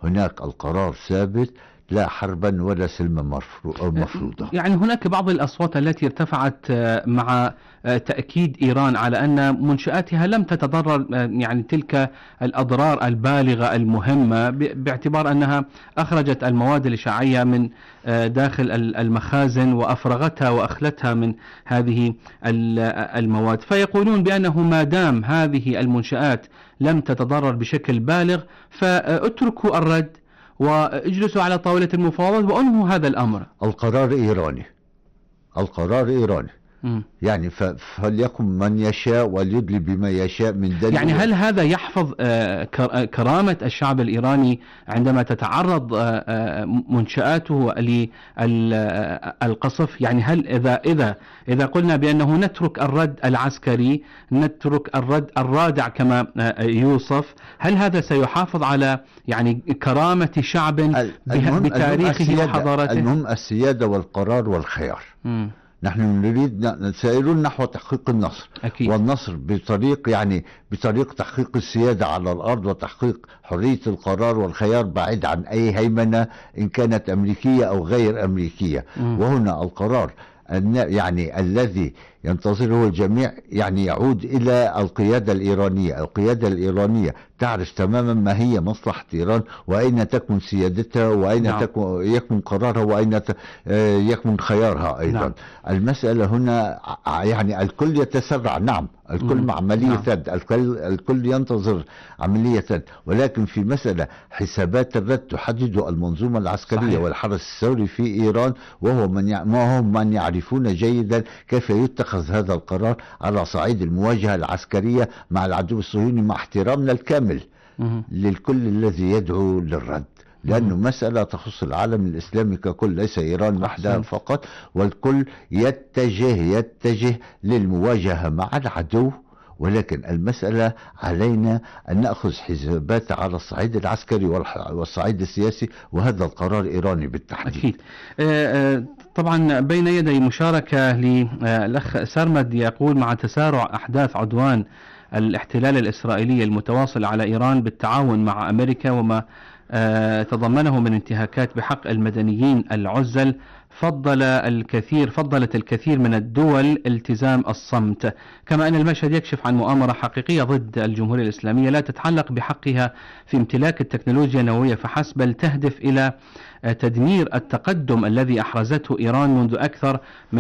هناك القرار ثابت، لا حربا ولا سلما مفروضة. يعني هناك بعض الأصوات التي ارتفعت مع تأكيد إيران على أن منشآتها لم تتضرر يعني تلك الأضرار البالغة المهمة، باعتبار أنها أخرجت المواد الإشعاعية من داخل المخازن وأفرغتها وأخلتها من هذه المواد. فيقولون بأنه ما دام هذه المنشآت لم تتضرر بشكل بالغ فاتركوا الرد واجلسوا على طاولة المفاوضات وأنهوا هذا الأمر. القرار إيراني، القرار إيراني. يعني فليكن من يشاء وليدلي بما يشاء من دليل. يعني هل هذا يحفظ كرامة الشعب الإيراني عندما تتعرض منشآته للقصف؟ يعني هل إذا قلنا بأنه نترك الرد العسكري، نترك الرد الرادع كما يوصف، هل هذا سيحافظ على يعني كرامة شعب بتاريخه وحضارته؟ المهم السيادة والقرار والخيار. نحن نريد سائرون نحو تحقيق النصر. أكيد. والنصر بطريق تحقيق السيادة على الأرض وتحقيق حرية القرار والخيار بعيد عن أي هيمنة إن كانت أمريكية أو غير أمريكية. وهنا القرار يعني الذي ينتظره الجميع يعني يعود إلى القيادة الإيرانية. القيادة الإيرانية تعرف تماما ما هي مصلحة إيران وأين تكمن سيادتها وأين يكمن قرارها وأين يكمن خيارها أيضا. المسألة هنا يعني الكل يتسرع، نعم الكل مع عملية ثد، الكل ينتظر عملية ثد، ولكن في مسألة حسابات الرد تحدد المنظومة العسكرية. صحيح. والحرس الثوري في إيران وهو من يعرفون جيدا كيف يتخذ هذا القرار على صعيد المواجهة العسكرية مع العدو الصهيوني، مع احترامنا الكامل للكل الذي يدعو للرد، لأنه مسألة تخص العالم الإسلامي ككل، ليس إيران وحدها فقط، والكل يتجه للمواجهة مع العدو. ولكن المسألة علينا أن نأخذ حسابات على الصعيد العسكري والصعيد السياسي، وهذا القرار إيراني بالتحديد. أكيد. طبعا بين يدي مشاركة للأخ سرمد يقول: مع تسارع أحداث عدوان الاحتلال الإسرائيلي المتواصل على إيران بالتعاون مع أمريكا وما تضمنه من انتهاكات بحق المدنيين العزل، فضلت الكثير من الدول التزام الصمت، كما أن المشهد يكشف عن مؤامرة حقيقية ضد الجمهورية الإسلامية لا تتعلق بحقها في امتلاك التكنولوجيا النووية فحسب، بل تهدف إلى تدمير التقدم الذي أحرزته إيران منذ أكثر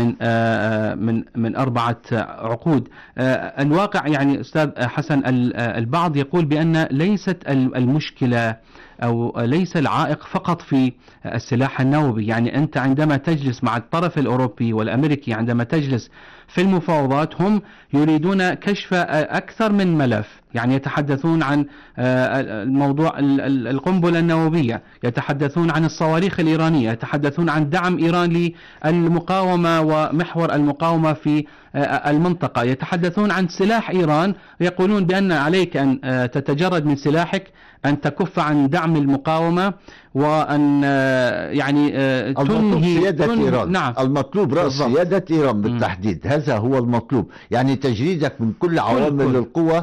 من 4 عقود. الواقع يعني أستاذ حسن، البعض يقول بأن ليست المشكلة أو ليس العائق فقط في السلاح النووي. يعني أنت عندما تجلس مع الطرف الأوروبي والأمريكي، عندما تجلس في المفاوضات، هم يريدون كشف أكثر من ملف. يعني يتحدثون عن الموضوع القنبلة النووية، يتحدثون عن الصواريخ الإيرانية، يتحدثون عن دعم إيران للمقاومة ومحور المقاومة في المنطقة، يتحدثون عن سلاح إيران، يقولون بأن عليك أن تتجرد من سلاحك، أن تكف عن دعم المقاومة، وأن يعني تنهي سيادة إيران. نعم. المطلوب رأس سيادة إيران بالتحديد، هذا هو المطلوب. يعني تجريدك من كل عوامل القوى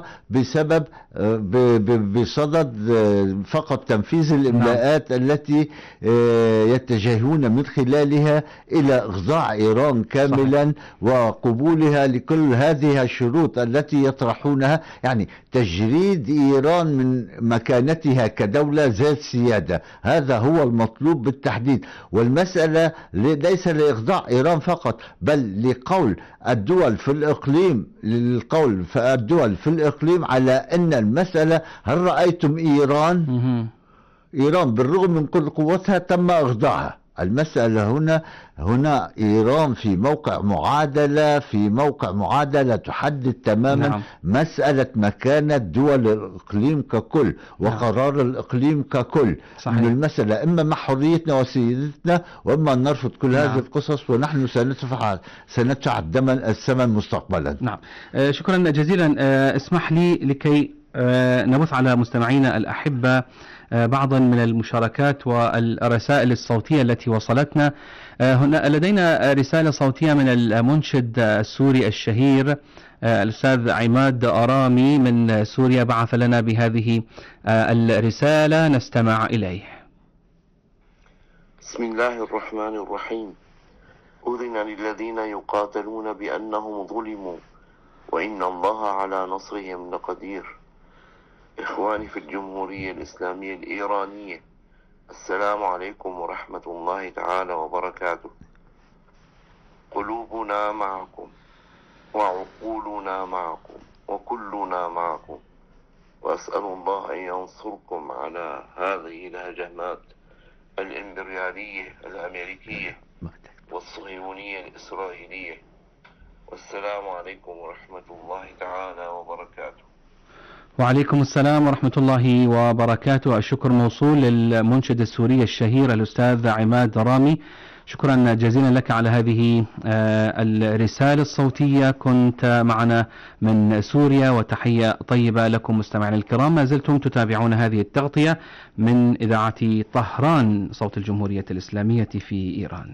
بصدد فقط تنفيذ الإملاءات التي يتجهون من خلالها إلى إخضاع إيران كاملا وقبولها لكل هذه الشروط التي يطرحونها. يعني تجريد إيران من مكانتها كدولة ذات سيادة، هذا هو المطلوب بالتحديد. والمسألة ليس لإخضاع إيران فقط، بل لقول الدول في الإقليم على أن المسألة، هل رأيتم إيران بالرغم من كل قوتها تم إخضاعها. المسألة هنا إيران في موقع معادلة تحدد تماما. نعم. مسألة مكانة دول الإقليم ككل وقرار الإقليم ككل. صحيح. من المسألة إما مع حريتنا وسيادتنا، وإما أن نرفض كل هذه القصص، ونحن سندفع الثمن مستقبلا. نعم. شكرا جزيلا. اسمح لي لكي نبث على مستمعينا الأحبة بعضا من المشاركات والرسائل الصوتية التي وصلتنا. هنا لدينا رسالة صوتية من المنشد السوري الشهير الأستاذ عماد آرامي من سوريا، بعث لنا بهذه الرسالة، نستمع إليه. بسم الله الرحمن الرحيم. أذن للذين يقاتلون بأنهم ظلموا وإن الله على نصرهم لقدير. إخواني في الجمهورية الإسلامية الإيرانية، السلام عليكم ورحمة الله تعالى وبركاته. قلوبنا معكم وعقولنا معكم وكلنا معكم، وأسأل الله أن ينصركم على هذه الهجمات الإمبريالية الأمريكية والصهيونية الإسرائيلية. والسلام عليكم ورحمة الله تعالى وبركاته. وعليكم السلام ورحمة الله وبركاته. الشكر موصول للمنشد السوري الشهير الأستاذ عماد رامي، شكرا جزيلا لك على هذه الرسالة الصوتية. كنت معنا من سوريا، وتحية طيبة لكم مستمعينا الكرام. ما زلتم تتابعون هذه التغطية من إذاعة طهران صوت الجمهورية الإسلامية في إيران.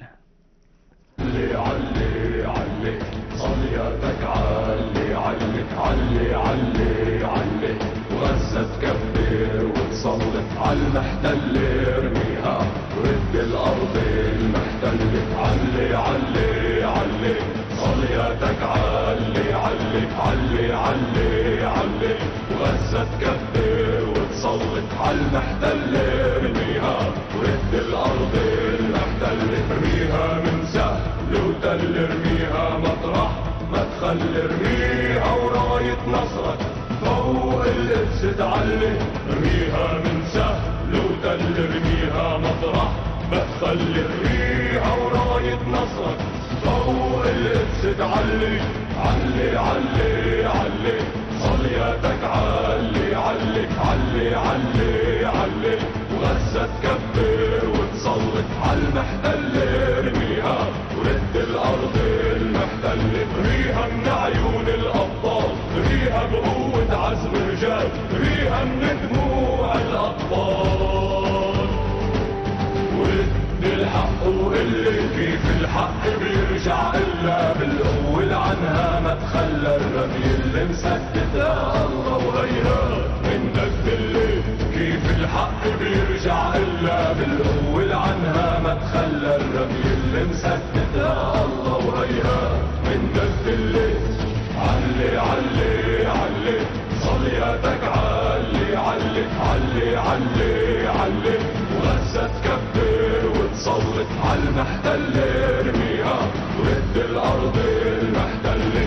علي علي علي صلياتك علي علي علي علي علي، وغزة تكبر وتصلي على المحتل ارميها ورد الأرض المحتلة. علي علي علي صلياتك علي علي علي علي علي، وغزة تكبر وتصلي على المحتل ارميها ورد الأرض المحتلة. ارميها من سهل وتل، ارميها مطرح ما تخلي، ارميها وراية نصرك فوق القدس تعلي. ارميها من سهل وتل، ارميها مطرح ما تخلي، ارميها وراية نصرك فوق القدس تعلي. علي علي علي صلياتك علي علي علي علي علي، وغزة تكبر وتصلي على المحتل ارميها ورد الأرض المحتلة. ارميها من عيون الأبطال، ارميها بقوة عزم رجال، ارميها من دموع الأطفال. ورد الحق وقلي كيف الحق بيرجع إلا بالقوة، عنها ما تخلى الرمي اللي مسدد يا الله وهيها منك بالليل. كيف الحق بيرجع إلا بالقوة، عنها ما تخلى الرمي اللي مسدد يا الله وهيها منك بالليل. علي علي علي صلياتك علي علي علي علي علي، وغزة تكبر وتصلي على المحتل ارميها ورد الأرض المحتلة.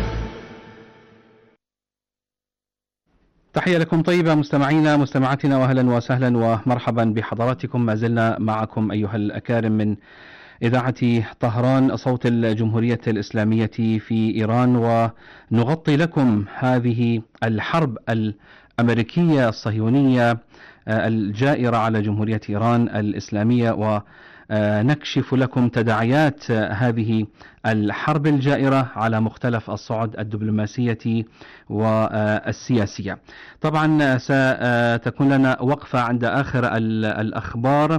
تحية لكم طيبة مستمعينا مستمعاتنا، وأهلا وسهلا ومرحبا بحضراتكم. ما زلنا معكم أيها الأكارم من إذاعة طهران صوت الجمهورية الإسلامية في إيران، ونغطي لكم هذه الحرب الأمريكية الصهيونية الجائرة على جمهورية إيران الإسلامية، ونكشف لكم تداعيات هذه الحرب الجائرة على مختلف الصعد الدبلوماسية والسياسية. طبعا ستكون لنا وقفة عند آخر الأخبار،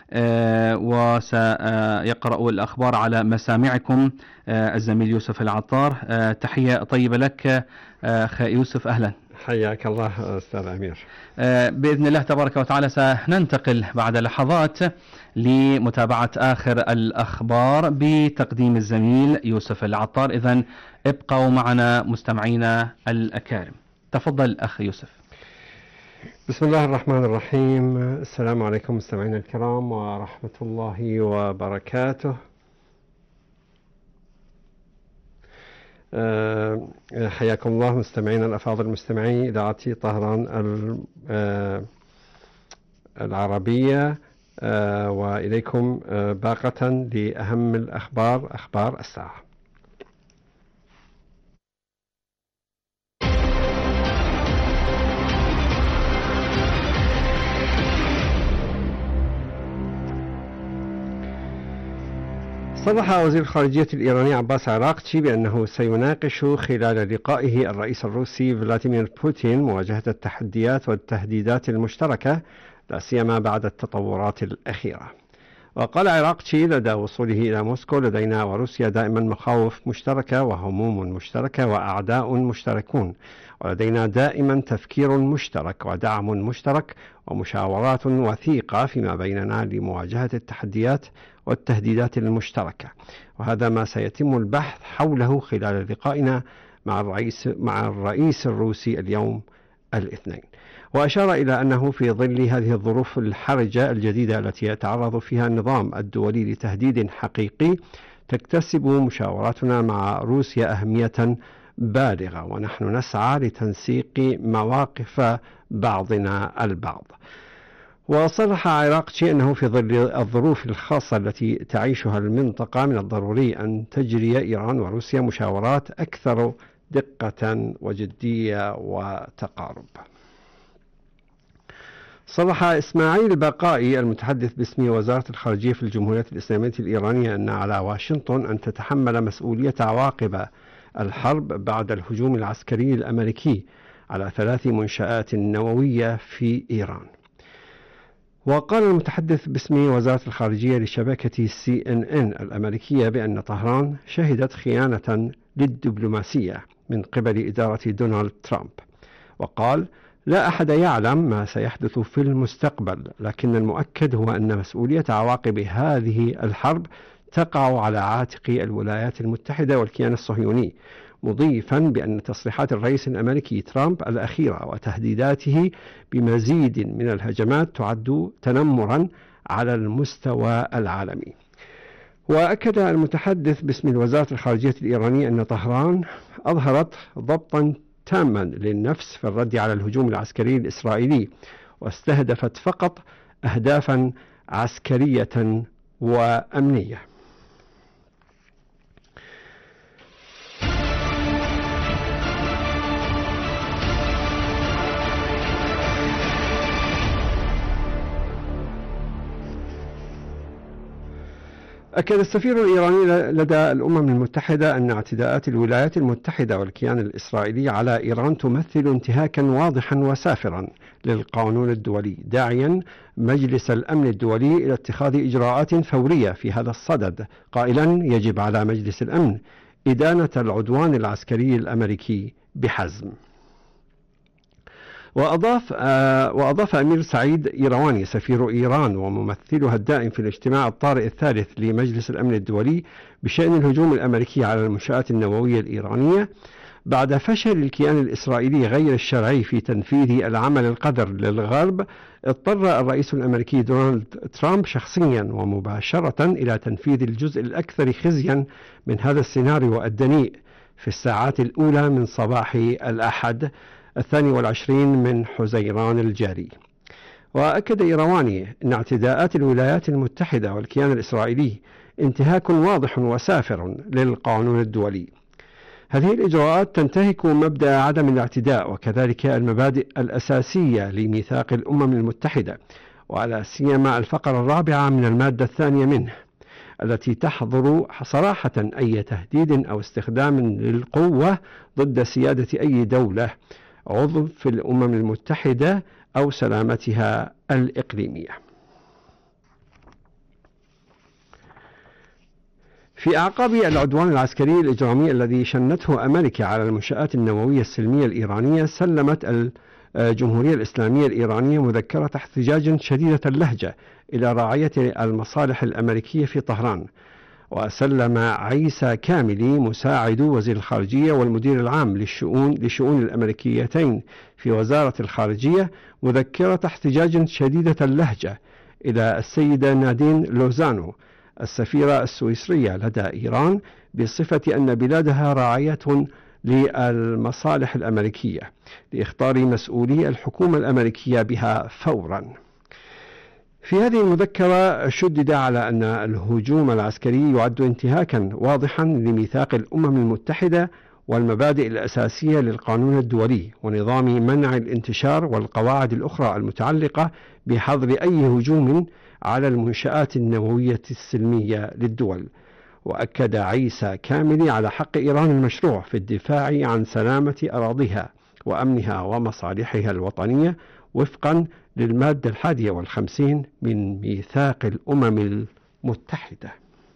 وسيقرأ الأخبار على مسامعكم الزميل يوسف العطار. تحية طيبة لك أخي يوسف، أهلا. حياك الله أستاذ أمير. بإذن الله تبارك وتعالى سننتقل بعد لحظات لمتابعة آخر الأخبار بتقديم الزميل يوسف العطار. إذن ابقوا معنا مستمعينا الأكارم. تفضل أخ يوسف. بسم الله الرحمن الرحيم. السلام عليكم مستمعينا الكرام ورحمة الله وبركاته. حياكم الله مستمعينا الأفاضل مستمعي إذاعة طهران العربية، وإليكم باقة لأهم الأخبار، أخبار الساعة. صرح وزير الخارجية الإيراني عباس عراقچي بأنه سيناقش خلال لقائه الرئيس الروسي فلاديمير بوتين مواجهة التحديات والتهديدات المشتركة لا سيما بعد التطورات الأخيرة. وقال عراقتشي لدى وصوله إلى موسكو: لدينا وروسيا دائما مخاوف مشتركة وهموم مشتركة وأعداء مشتركون، ولدينا دائما تفكير مشترك ودعم مشترك ومشاورات وثيقة فيما بيننا لمواجهة التحديات والتهديدات المشتركة، وهذا ما سيتم البحث حوله خلال لقائنا مع الرئيس الروسي اليوم الاثنين. وأشار إلى أنه في ظل هذه الظروف الحرجة الجديدة التي يتعرض فيها النظام الدولي لتهديد حقيقي، تكتسب مشاوراتنا مع روسيا أهمية بالغة، ونحن نسعى لتنسيق مواقف بعضنا البعض. وصرح عراقتشي أنه في ظل الظروف الخاصة التي تعيشها المنطقة من الضروري أن تجري إيران وروسيا مشاورات أكثر دقة وجدية وتقارب. صرح إسماعيل البقائي المتحدث باسم وزارة الخارجية في الجمهورية الإسلامية الإيرانية أن على واشنطن أن تتحمل مسؤولية عواقب الحرب بعد الهجوم العسكري الأمريكي على 3 منشآت نووية في إيران. وقال المتحدث باسم وزارة الخارجية لشبكة CNN الأمريكية بأن طهران شهدت خيانة للدبلوماسية من قبل إدارة دونالد ترامب، وقال: لا أحد يعلم ما سيحدث في المستقبل، لكن المؤكد هو أن مسؤولية عواقب هذه الحرب تقع على عاتق الولايات المتحدة والكيان الصهيوني، مضيفا بأن تصريحات الرئيس الأمريكي ترامب الأخيرة وتهديداته بمزيد من الهجمات تعد تنمرا على المستوى العالمي. وأكد المتحدث باسم وزارة الخارجية الإيرانية أن طهران أظهرت ضبطا تاما للنفس في الرد على الهجوم العسكري الإسرائيلي، واستهدفت فقط أهدافا عسكرية وأمنية. أكد السفير الإيراني لدى الأمم المتحدة أن اعتداءات الولايات المتحدة والكيان الإسرائيلي على إيران تمثل انتهاكا واضحا وسافرا للقانون الدولي، داعيا مجلس الأمن الدولي إلى اتخاذ إجراءات فورية في هذا الصدد، قائلا: يجب على مجلس الأمن إدانة العدوان العسكري الأمريكي بحزم. وأضاف أمير سعيد إيرواني سفير إيران وممثلها الدائم في الاجتماع الطارئ الثالث لمجلس الأمن الدولي بشأن الهجوم الأمريكي على المنشآت النووية الإيرانية: بعد فشل الكيان الإسرائيلي غير الشرعي في تنفيذ العمل القذر للغرب، اضطر الرئيس الأمريكي دونالد ترامب شخصيا ومباشرة إلى تنفيذ الجزء الأكثر خزيا من هذا السيناريو الدنيء في الساعات الأولى من صباح الأحد 22 من حزيران الجاري. وأكد إيرواني أن اعتداءات الولايات المتحدة والكيان الإسرائيلي انتهاك واضح وسافر للقانون الدولي. هذه الإجراءات تنتهك مبدأ عدم الاعتداء وكذلك المبادئ الأساسية لميثاق الأمم المتحدة، وعلى سيما الفقرة الرابعة من المادة الثانية منه، التي تحظر صراحة أي تهديد أو استخدام للقوة ضد سيادة أي دولة عضو في الأمم المتحدة أو سلامتها الإقليمية. في أعقاب العدوان العسكري الإجرامي الذي شنته أمريكا على المنشآت النووية السلمية الإيرانية، سلمت الجمهورية الإسلامية الإيرانية مذكرة احتجاج شديدة اللهجة إلى راعية المصالح الأمريكية في طهران. وسلم عيسى كاملي مساعد وزير الخارجية والمدير العام للشؤون الأمريكيتين في وزارة الخارجية مذكرة احتجاج شديدة اللهجة إلى السيدة نادين لوزانو السفيرة السويسرية لدى إيران بصفة أن بلادها راعية للمصالح الأمريكية لإخطار مسؤولي الحكومة الأمريكية بها فورا. في هذه المذكرة شدد على أن الهجوم العسكري يعد انتهاكا واضحا لميثاق الأمم المتحدة والمبادئ الأساسية للقانون الدولي ونظام منع الانتشار والقواعد الأخرى المتعلقة بحظر أي هجوم على المنشآت النووية السلمية للدول. وأكد عيسى كاملي على حق إيران المشروع في الدفاع عن سلامة أراضيها وأمنها ومصالحها الوطنية وفقا للمادة 51 من ميثاق الأمم متحدة.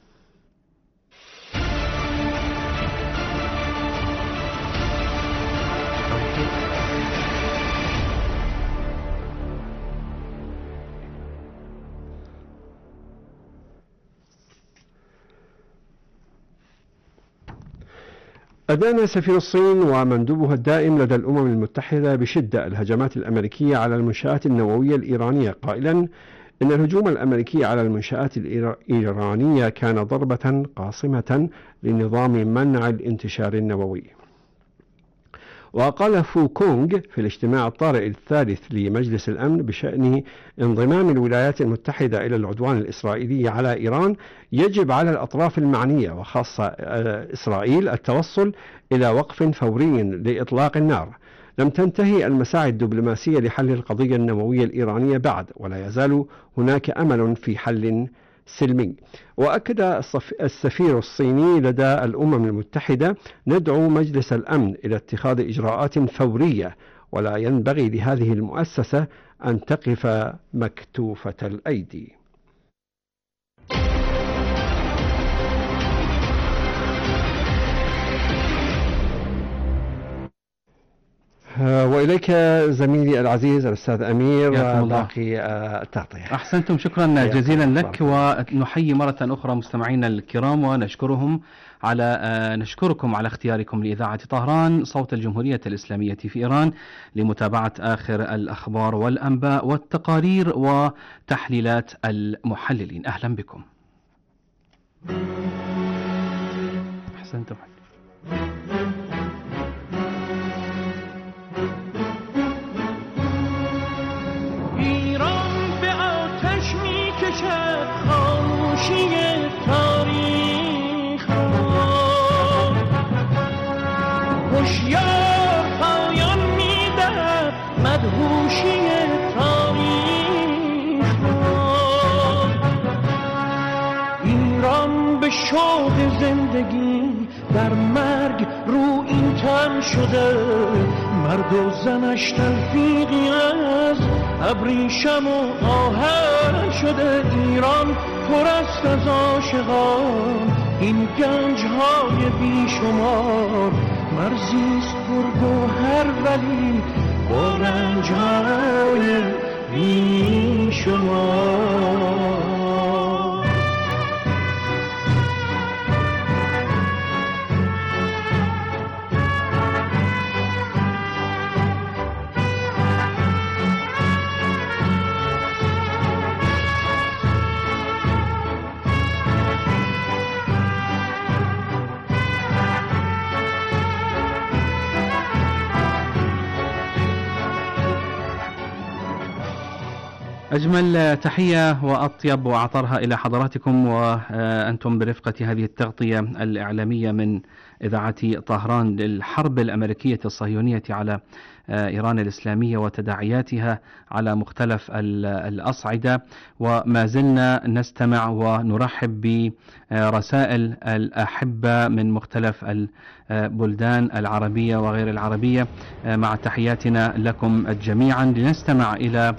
أدان سفير الصين ومندوبها الدائم لدى الأمم المتحدة بشدة الهجمات الأمريكية على المنشآت النووية الإيرانية، قائلا إن الهجوم الأمريكي على المنشآت الإيرانية كان ضربة قاصمة لنظام منع الانتشار النووي. وقال فو كونغ في الاجتماع الطارئ الثالث لمجلس الأمن بشأن انضمام الولايات المتحدة إلى العدوان الإسرائيلي على إيران: يجب على الأطراف المعنية وخاصة إسرائيل التوصل إلى وقف فوري لإطلاق النار. لم تنتهي المساعي الدبلوماسية لحل القضية النووية الإيرانية بعد، ولا يزال هناك أمل في حل سلمي. وأكد السفير الصيني لدى الأمم المتحدة: ندعو مجلس الأمن إلى اتخاذ إجراءات فورية، ولا ينبغي لهذه المؤسسة أن تقف مكتوفة الأيدي. وإليك زميلي العزيز الأستاذ أمير باقي التغطية. أحسنتم، شكرا جزيلا لك، ونحيي مرة أخرى مستمعينا الكرام نشكركم على اختياركم لإذاعة طهران صوت الجمهورية الإسلامية في إيران لمتابعة آخر الأخبار والأنباء والتقارير وتحليلات المحللين. أهلا بكم. أحسنتم. خاموشی تاریخ را هوشیار پایان می‌دهد، مدهوشی تاریخ را. ایران به شوق زندگی در مرگ رو این تن شده، مرد و زنش تلفیقی از ابریشم و آهن شده. ایران پر است از عاشقان، این گنج‌های بیشمار، مرزیست پرگوهر ولی با رنج‌های بیشمار. أجمل تحية وأطيب وأعطرها إلى حضراتكم وأنتم برفقة هذه التغطية الإعلامية من إذاعة طهران للحرب الأمريكية الصهيونية على إيران الإسلامية وتداعياتها على مختلف الأصعدة. وما زلنا نستمع ونرحب برسائل الأحبة من مختلف البلدان العربية وغير العربية، مع تحياتنا لكم جميعا. لنستمع إلى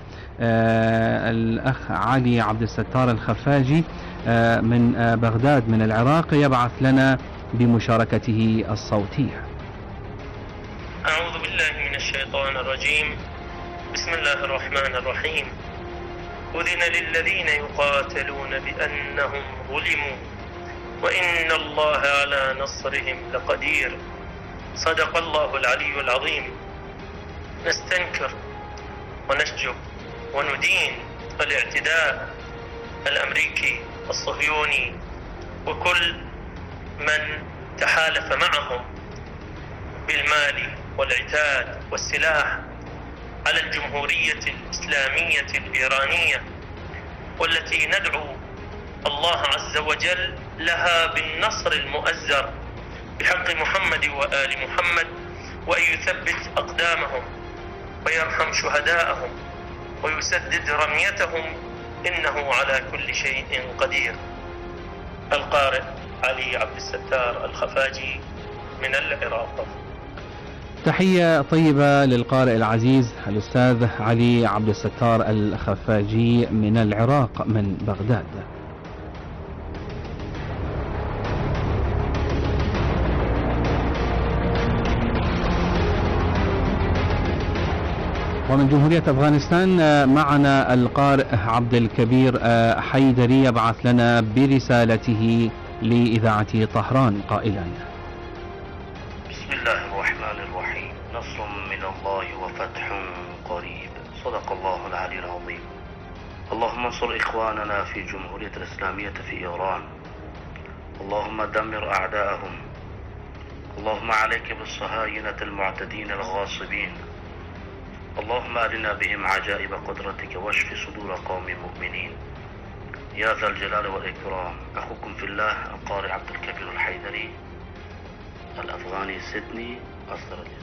الأخ علي عبد الستار الخفاجي من بغداد من العراق، يبعث لنا بمشاركته الصوتية. أعوذ بالله من الشيطان الرجيم. بسم الله الرحمن الرحيم. أذن للذين يقاتلون بأنهم ظلموا وإن الله على نصرهم لقدير. صدق الله العلي العظيم. نستنكر ونشجب وندين الاعتداء الأمريكي الصهيوني وكل من تحالف معهم بالمال والعتاد والسلاح على الجمهورية الإسلامية الإيرانية، والتي ندعو الله عز وجل لها بالنصر المؤزر بحق محمد وآل محمد، وأن يثبت أقدامهم ويرحم شهداءهم ويسدد رميتهم، إنه على كل شيء قدير. القارئ علي عبد الستار الخفاجي من العراق. تحية طيبة للقارئ العزيز الأستاذ علي عبد الستار الخفاجي من العراق من بغداد. ومن جمهورية أفغانستان معنا القارئ عبد الكبير حيدري يبعث لنا برسالته لإذاعة طهران قائلا: بسم الله الرحمن الرحيم. نصر من الله وفتح قريب. صدق الله العلي العظيم. اللهم انصر إخواننا في جمهورية الإسلامية في إيران. اللهم دمر أعداءهم. اللهم عليك بالصهاينة المعتدين الغاصبين. اللهم أرنا بهم عجائب قدرتك واشف صدور قوم مؤمنين يا ذا الجلال والإكرام. أخوكم في الله القارئ عبد الكبير الحيدري، الأفغاني، سيدني، أستراليا.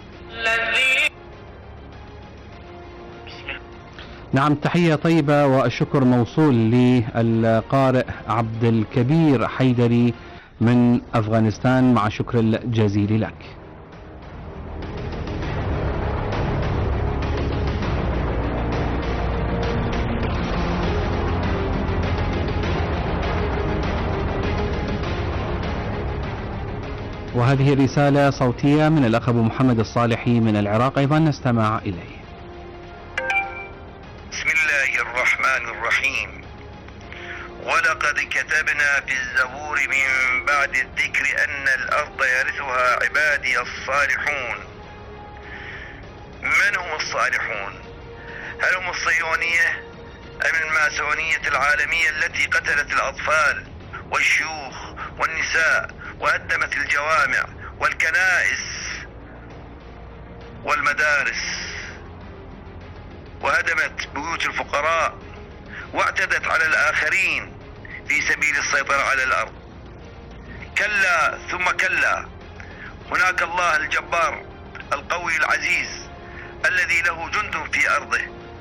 نعم، تحية طيبة والشكر موصول للقارئ عبد الكبير حيدري من أفغانستان، مع شكر الجزيل لك. وهذه رسالة صوتية من الأخ أبو محمد الصالحي من العراق، أيضا نستمع إليه. بسم الله الرحمن الرحيم. ولقد كتبنا في الزبور من بعد الذكر أن الأرض يرثها عبادي الصالحون. من هم الصالحون؟ هل هم الصهيونية أم الماسونية العالمية التي قتلت الأطفال والشيوخ والنساء وهدمت الجوامع والكنائس والمدارس وهدمت بيوت الفقراء واعتدت على الآخرين في سبيل السيطرة على الأرض؟ كلا ثم كلا. هناك الله الجبار القوي العزيز الذي له جند في أرضه،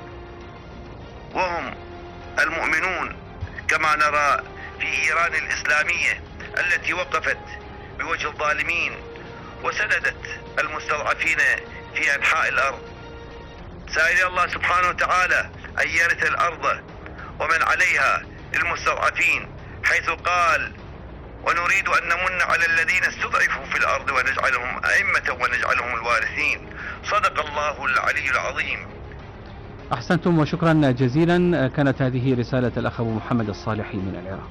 وهم المؤمنون، كما نرى في إيران الإسلامية التي وقفت بوجه الظالمين وسندت المستضعفين في أنحاء الأرض. سائل الله سبحانه وتعالى أن يرث الأرض ومن عليها للمستضعفين، حيث قال: ونريد أن نمن على الذين استضعفوا في الأرض ونجعلهم أئمة ونجعلهم الوارثين. صدق الله العلي العظيم. أحسنتم وشكرا جزيلا. كانت هذه رسالة الأخ أبو محمد الصالحي من العراق.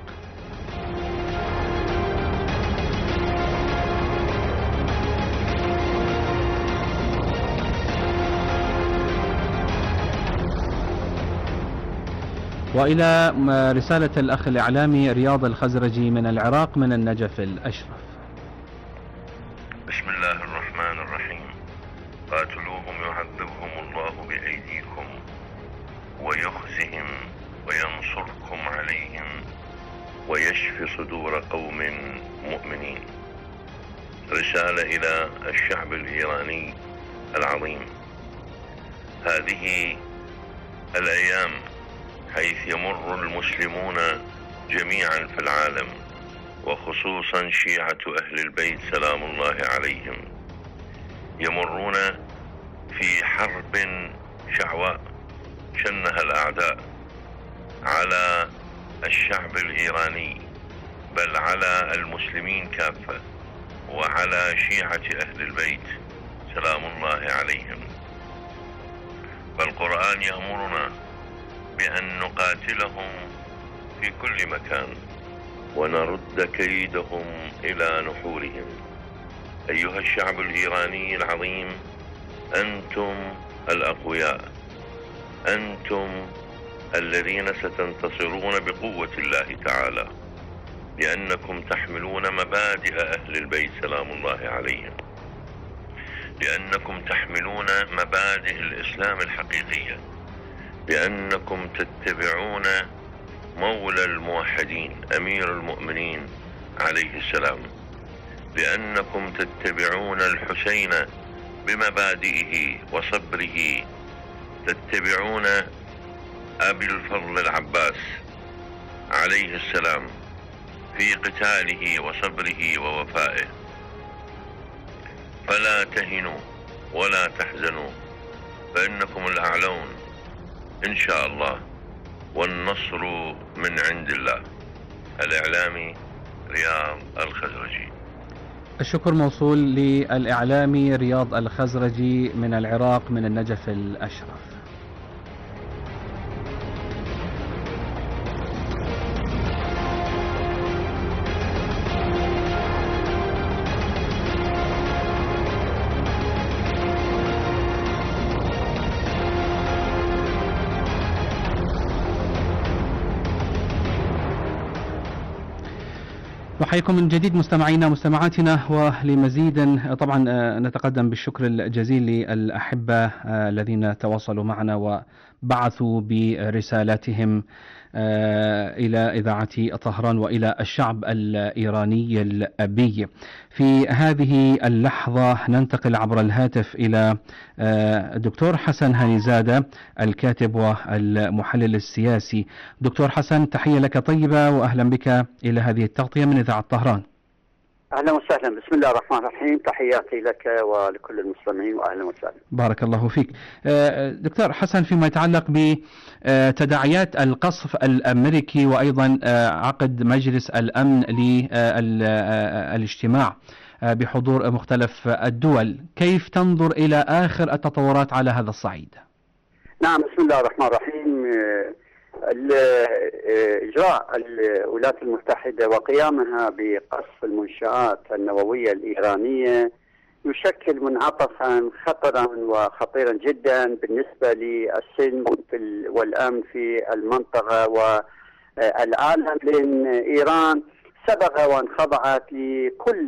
وإلى رسالة الأخ الإعلامي رياض الخزرجي من العراق من النجف الأشرف. بسم الله الرحمن الرحيم. قاتلوهم يعذبهم الله بأيديكم ويخزهم وينصركم عليهم ويشفي صدور قوم مؤمنين. رسالة إلى الشعب الإيراني العظيم. هذه الأيام حيث يمر المسلمون جميعا في العالم، وخصوصا شيعة أهل البيت سلام الله عليهم، يمرون في حرب شعواء شنها الأعداء على الشعب الإيراني، بل على المسلمين كافة، وعلى شيعة أهل البيت سلام الله عليهم. فالقرآن يأمرنا بأن نقاتلهم في كل مكان ونرد كيدهم إلى نحورهم. أيها الشعب الإيراني العظيم، أنتم الأقوياء، أنتم الذين ستنتصرون بقوة الله تعالى، لأنكم تحملون مبادئ أهل البيت سلام الله عليهم، لأنكم تحملون مبادئ الإسلام الحقيقية، لأنكم تتبعون مولى الموحدين أمير المؤمنين عليه السلام، لأنكم تتبعون الحسين بمبادئه وصبره، تتبعون أبي الفضل العباس عليه السلام في قتاله وصبره ووفائه. فلا تهنوا ولا تحزنوا، فإنكم الأعلون إن شاء الله، والنصر من عند الله. الإعلامي رياض الخزرجي. الشكر موصول للإعلامي رياض الخزرجي من العراق من النجف الأشرف. نحييكم من جديد مستمعينا ومستمعاتنا، ولمزيد طبعا نتقدم بالشكر الجزيل للأحبة الذين تواصلوا معنا وبعثوا برسالاتهم إلى إذاعة طهران وإلى الشعب الإيراني الأبي. في هذه اللحظة ننتقل عبر الهاتف إلى دكتور حسن هانيزادة الكاتب والمحلل السياسي. دكتور حسن، تحية لك طيبة وأهلا بك إلى هذه التغطية من إذاعة طهران. أهلا وسهلا، بسم الله الرحمن الرحيم، تحياتي لك ولكل المستمعين وأهلا وسهلا. بارك الله فيك. دكتور حسن، فيما يتعلق بتداعيات القصف الأمريكي وأيضا عقد مجلس الأمن للاجتماع بحضور مختلف الدول، كيف تنظر إلى آخر التطورات على هذا الصعيد؟ نعم، بسم الله الرحمن الرحيم. إجراء الولايات المتحدة وقيامها بقصف المنشآت النووية الإيرانية يشكل منعطفا خطيرا جدا بالنسبة للسلم والأمن في المنطقة والعالم، لأن إيران سبق وانخضعت لكل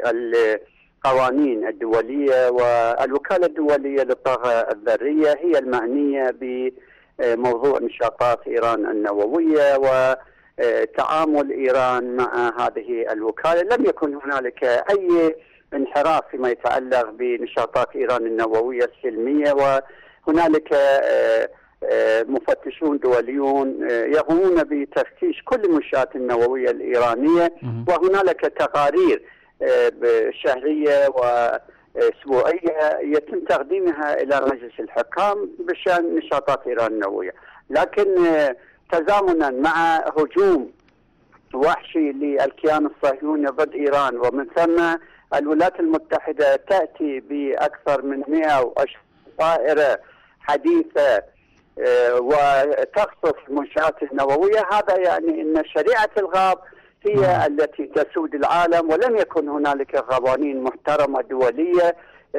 القوانين الدولية، والوكالة الدولية للطاقة الذرية هي المعنية بموضوع نشاطات إيران النووية وتعامل إيران مع هذه الوكالة. لم يكن هنالك أي انحراف فيما يتعلق بنشاطات إيران النووية السلمية، وهنالك مفتشون دوليون يقومون بتفتيش كل المنشآت النووية الإيرانية، وهنالك تقارير شهرية وأسبوعية يتم تقديمها إلى مجلس الحكام بشأن نشاطات إيران النووية. لكن تزامنا مع هجوم وحشي للكيان الصهيوني ضد إيران، ومن ثم الولايات المتحدة تأتي بأكثر من 120 طائرة حديثة وتقصف المنشآت النووية، هذا يعني أن شريعة الغاب هي التي تسود العالم، ولم يكن هنالك قوانين محترمة دولية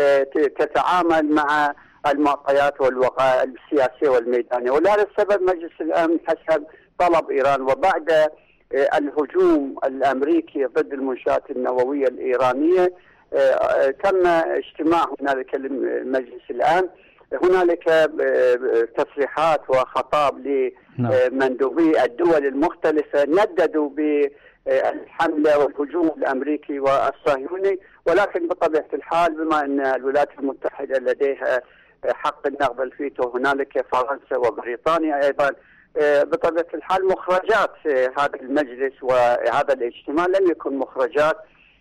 تتعامل مع المعطيات والوقائع السياسية والميدانية. ولهذا السبب مجلس الأمن حسب طلب إيران وبعد الهجوم الأمريكي ضد المنشآت النووية الإيرانية تم اجتماع هنالك لمجلس الأمن. هنالك تصريحات وخطاب لمندوبي الدول المختلفة نددوا بالحملة والهجوم الأمريكي والصهيوني، ولكن بطبيعة الحال بما أن الولايات المتحدة لديها حق النقد الفيتو، هنالك فرنسا وبريطانيا أيضا، بطبيعة الحال مخرجات هذا المجلس وهذا الاجتماع لم يكن مخرجات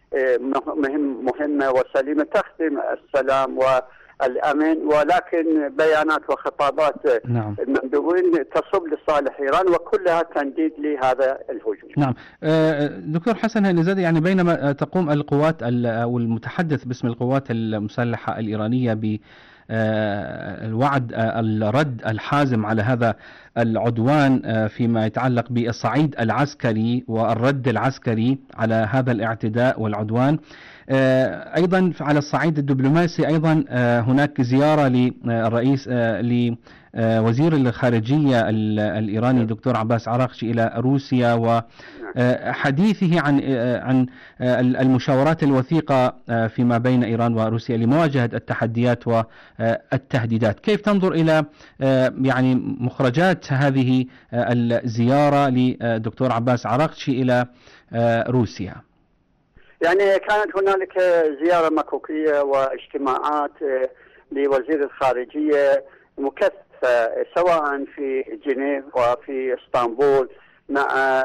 مهمة وسليمة تخدم السلام والأمن، ولكن بيانات وخطابات المندوبين تصب لصالح إيران وكلها تنديد لهذا الهجوم. نعم دكتور حسن هانيزادة، يعني بينما تقوم القوات أو المتحدث باسم القوات المسلحة الإيرانية الوعد الرد الحازم على هذا العدوان فيما يتعلق بالصعيد العسكري والرد العسكري على هذا الاعتداء والعدوان، أيضا على الصعيد الدبلوماسي أيضا هناك زيارة للرئيس لوزير الخارجية الإيراني دكتور عباس عراقشي إلى روسيا، وحديثه عن المشاورات الوثيقة فيما بين إيران وروسيا لمواجهة التحديات والتهديدات. كيف تنظر إلى يعني مخرجات هذه الزيارة لدكتور عباس عراقشي إلى روسيا؟ يعني كانت هنالك زيارة مكوكية واجتماعات لوزير الخارجية مكثفة سواء في جنيف وفي اسطنبول مع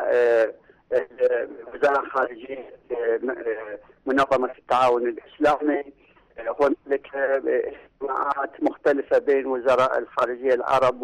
وزارة الخارجية منظمة التعاون الإسلامي. هنالك اجتماعات مختلفة بين وزراء الخارجية العرب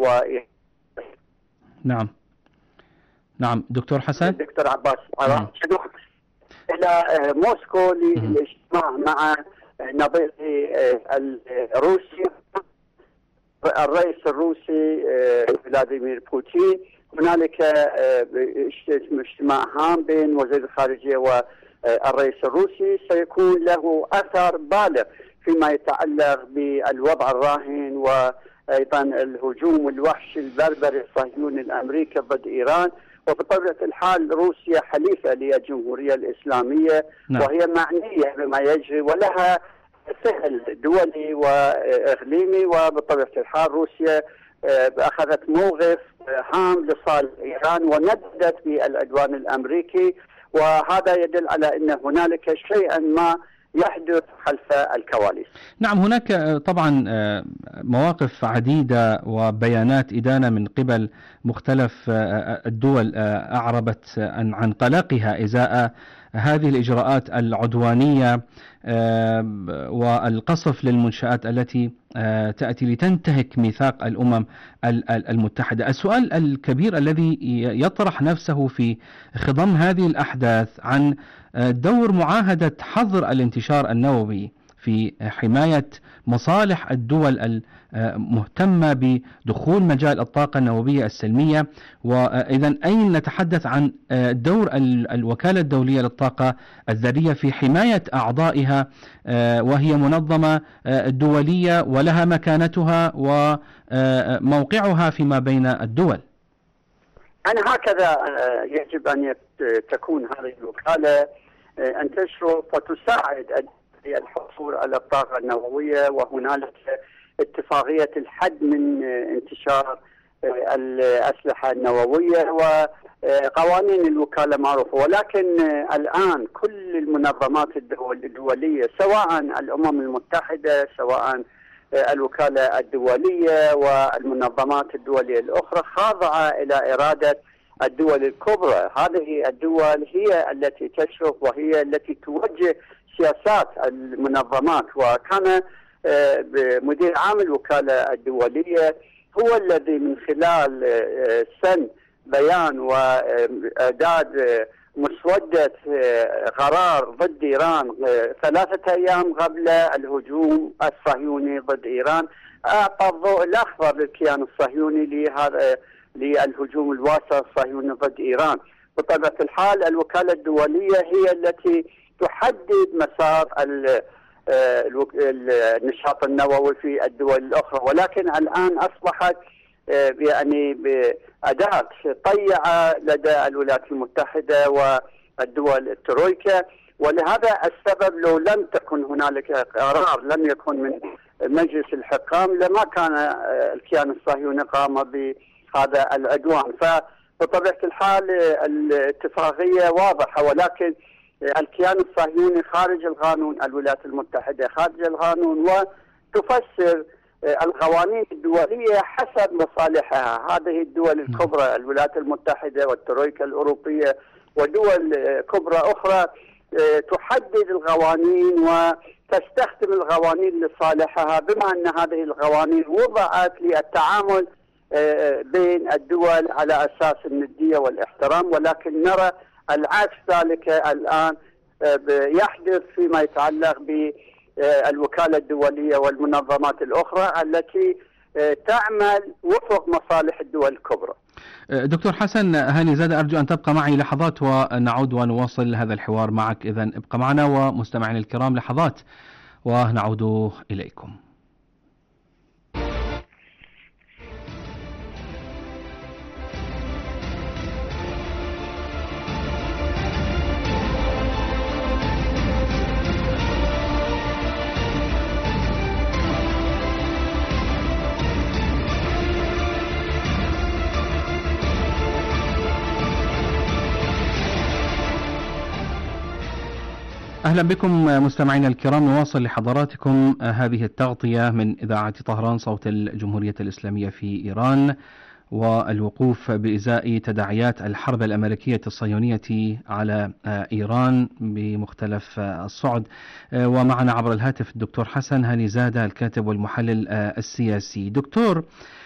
نعم دكتور حسن. دكتور عباس عراقشي إلى موسكو للاجتماع مع نظيره الروسي الرئيس الروسي فلاديمير بوتين. هنالك اجتماع هام بين وزير الخارجية والرئيس الروسي سيكون له أثر بالغ فيما يتعلق بالوضع الراهن وأيضا الهجوم الوحشي البربري الصهيوني الأمريكي ضد إيران، وبطبيعة الحال روسيا حليفة للجمهورية الإسلامية وهي معنية بما يجري ولها فعل دولي وإقليمي، وبطبيعة الحال روسيا أخذت موقف هام لصالح إيران ونددت بالعدوان الأمريكي، وهذا يدل على أن هنالك شيئا ما يحدث خلف الكواليس. نعم، هناك طبعا مواقف عديدة وبيانات إدانة من قبل مختلف الدول أعربت عن قلقها إزاء هذه الإجراءات العدوانية والقصف للمنشآت التي تأتي لتنتهك ميثاق الأمم المتحدة. السؤال الكبير الذي يطرح نفسه في خضم هذه الأحداث عن دور معاهدة حظر الانتشار النووي في حماية مصالح الدول المهتمة بدخول مجال الطاقة النووية السلمية، وإذا أين نتحدث عن دور الوكالة الدولية للطاقة الذرية في حماية أعضائها، وهي منظمة دولية ولها مكانتها وموقعها فيما بين الدول. أنا هكذا يجب أن تكون هذه الوكالة أن تشرف وتساعد الحصول على الطاقة النووية، وهنالك اتفاقية الحد من انتشار الأسلحة النووية وقوانين الوكالة معروفة. ولكن الآن كل المنظمات الدولية سواء الأمم المتحدة سواء الوكالة الدولية والمنظمات الدولية الأخرى خاضعة إلى إرادة الدول الكبرى. هذه الدول هي التي تشرف وهي التي توجه سياسات المنظمات، وكان مدير عام الوكالة الدولية هو الذي من خلال سن بيان وإعداد مسودة قرار ضد إيران 3 أيام قبل الهجوم الصهيوني ضد إيران أعطى الضوء الأخضر للكيان الصهيوني لهذا للهجوم الواسع الصهيوني ضد إيران. بطبيعة الحال الوكالة الدولية هي التي تحدد مسار النشاط النووي في الدول الأخرى، ولكن الآن أصبحت يعني بأداة طيعة لدى الولايات المتحدة والدول الترويكا. ولهذا السبب لو لم تكن هنالك قرار لم يكن من مجلس الحكام لما كان الكيان الصهيوني قام بهذا العدوان. فبطبيعة الحال الاتفاقية واضحة، ولكن الكيان الصهيوني خارج القانون، الولايات المتحدة خارج القانون، وتفسر القوانين الدولية حسب مصالحها. هذه الدول الكبرى الولايات المتحدة والترويكا الأوروبية ودول كبرى أخرى تحدد القوانين وتستخدم القوانين لصالحها، بما أن هذه القوانين وضعت للتعامل بين الدول على أساس الندية والاحترام. ولكن نرى العكس ذلك الآن يحدث فيما يتعلق بالوكالة الدولية والمنظمات الأخرى التي تعمل وفق مصالح الدول الكبرى. دكتور حسن هاني زادة، أرجو أن تبقى معي لحظات ونعود ونواصل هذا الحوار معك. إذن ابقى معنا ومستمعين الكرام لحظات ونعود إليكم. أهلا بكم مستمعينا الكرام، نواصل لحضراتكم هذه التغطية من إذاعة طهران صوت الجمهورية الإسلامية في إيران، والوقوف بإزاء تداعيات الحرب الأمريكية الصهيونية على إيران بمختلف الصعد. ومعنا عبر الهاتف الدكتور حسن هاني زادة الكاتب والمحلل السياسي. دكتور،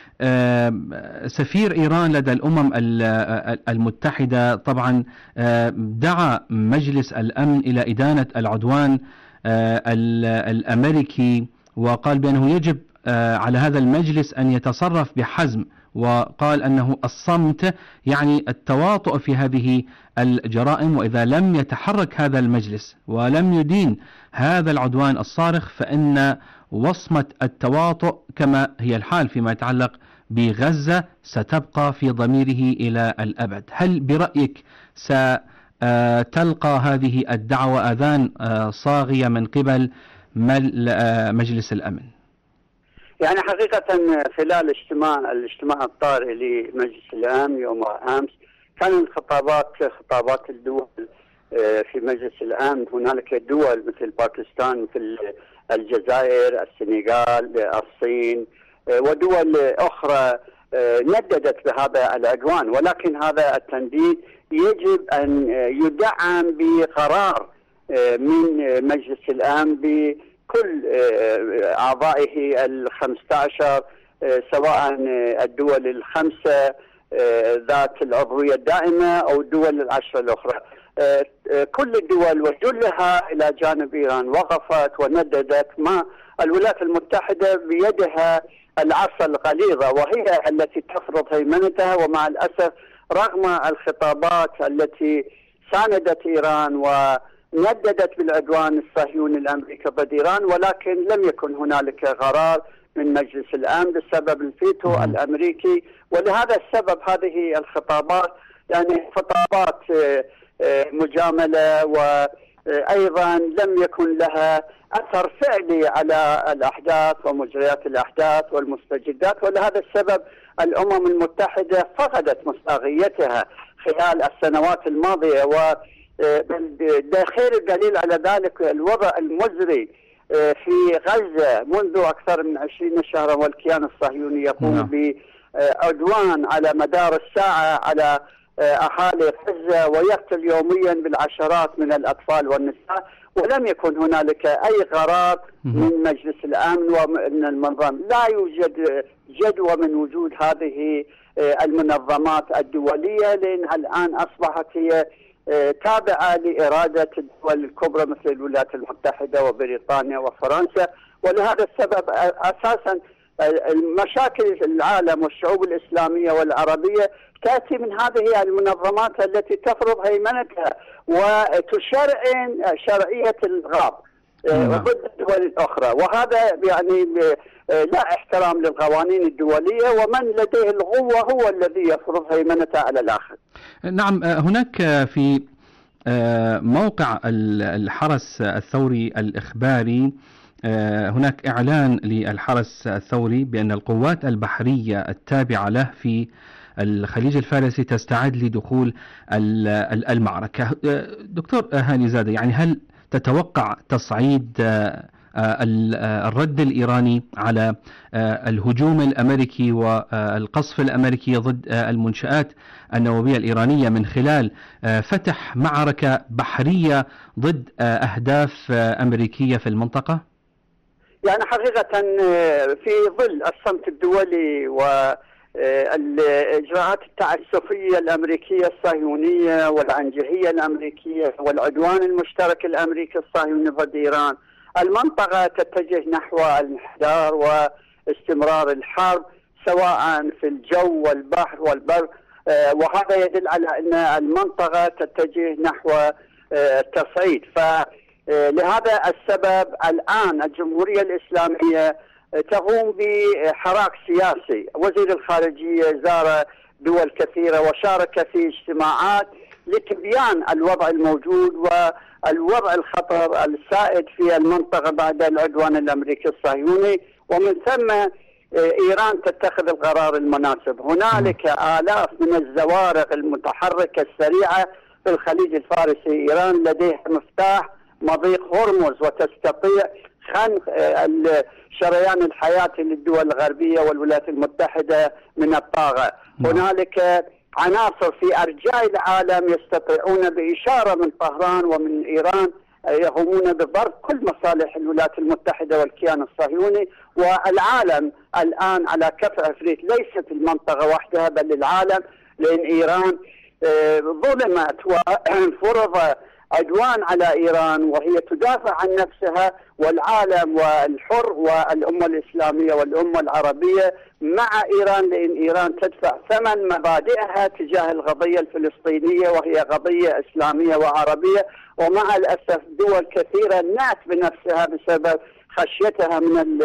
سفير إيران لدى الأمم المتحدة طبعا دعا مجلس الأمن إلى إدانة العدوان الأمريكي، وقال بأنه يجب على هذا المجلس أن يتصرف بحزم، وقال أنه الصمت يعني التواطؤ في هذه الجرائم، وإذا لم يتحرك هذا المجلس ولم يدين هذا العدوان الصارخ فإن وصمة التواطؤ كما هي الحال فيما يتعلق بغزة ستبقى في ضميره إلى الأبد. هل برأيك ستلقى هذه الدعوة آذان صاغية من قبل مجلس الأمن؟ يعني حقيقة خلال الاجتماع الطارئ لمجلس الأمن يوم أمس كانت خطابات الدول في مجلس الأمن. هنالك دول مثل باكستان، مثل الجزائر، السنغال، الصين ودول أخرى نددت بهذا العدوان، ولكن هذا التنديد يجب أن يدعم بقرار من مجلس الأمن بكل أعضائه 15 سواء الدول الخمسة ذات العضوية الدائمة أو الدول 10 الأخرى. كل الدول وجلها إلى جانب إيران وقفت ونددت، مع الولايات المتحدة بيدها العصا الغليظة وهي التي تفرض هيمنتها. ومع الأسف رغم الخطابات التي ساندت إيران ونددت بالعدوان الصهيوني الأمريكي ضد إيران، ولكن لم يكن هنالك قرار من مجلس الأمن بسبب الفيتو الأمريكي. ولهذا السبب هذه الخطابات يعني خطابات مجاملة، وأيضا لم يكن لها أثر فعلي على الأحداث ومجريات الأحداث والمستجدات. ولهذا السبب الأمم المتحدة فقدت مصداقيتها خلال السنوات الماضية، وخير الدليل على ذلك الوضع المزري في غزة منذ أكثر من 20 شهرا، والكيان الصهيوني يقوم بعدوان على مدار الساعة على أهالي غزة ويقتل يوميا بالعشرات من الأطفال والنساء، ولم يكن هنالك أي قرار من مجلس الأمن ومن المنظمة. لا يوجد جدوى من وجود هذه المنظمات الدولية، لأن الآن أصبحت هي تابعة لإرادة الدول الكبرى مثل الولايات المتحدة وبريطانيا وفرنسا. ولهذا السبب أساسا المشاكل العالم والشعوب الإسلامية والعربية تأتي من هذه المنظمات التي تفرض هيمنتها وتشرعن شرعية الغاب ضد الدول الأخرى، وهذا يعني لا احترام للقوانين الدولية، ومن لديه القوة هو الذي يفرض هيمنته على الآخر. نعم، هناك في موقع الحرس الثوري الإخباري هناك إعلان للحرس الثوري بأن القوات البحرية التابعة له في الخليج الفارسي تستعد لدخول المعركة. دكتور هاني زادة، يعني هل تتوقع تصعيد الرد الإيراني على الهجوم الأمريكي والقصف الأمريكي ضد المنشآت النووية الإيرانية من خلال فتح معركة بحرية ضد أهداف أمريكية في المنطقة؟ يعني حقيقة في ظل الصمت الدولي والإجراءات التعسفية الأمريكية الصهيونية والعنجهية الأمريكية والعدوان المشترك الأمريكي الصهيوني ضد إيران، المنطقة تتجه نحو الانحدار واستمرار الحرب سواء في الجو والبحر والبر، وهذا يدل على أن المنطقة تتجه نحو التصعيد. فلهذا السبب الآن الجمهورية الإسلامية تقوم بحراك سياسي. وزير الخارجية زار دول كثيرة وشارك في اجتماعات لتبيان الوضع الموجود والوضع الخطر السائد في المنطقة بعد العدوان الأمريكي الصهيوني، ومن ثم إيران تتخذ القرار المناسب. هنالك آلاف من الزوارق المتحركة السريعة في الخليج الفارسي. إيران لديها مفتاح مضيق هرمز وتستطيع خنق الشريان الحياتي للدول الغربية والولايات المتحدة من الطاقة. هنالك عناصر في أرجاء العالم يستطيعون بإشارة من طهران ومن إيران يقومون بضرب كل مصالح الولايات المتحدة والكيان الصهيوني. والعالم الآن على كف عفريت، ليست المنطقة وحدها بل العالم، لأن إيران ظلمت وفرض عدوان على إيران وهي تدافع عن نفسها، والعالم والحر والأمة الإسلامية والأمة العربية مع إيران، لأن إيران تدفع ثمن مبادئها تجاه القضية الفلسطينية وهي قضية إسلامية وعربية. ومع الأسف دول كثيرة نأت بنفسها بسبب خشيتها من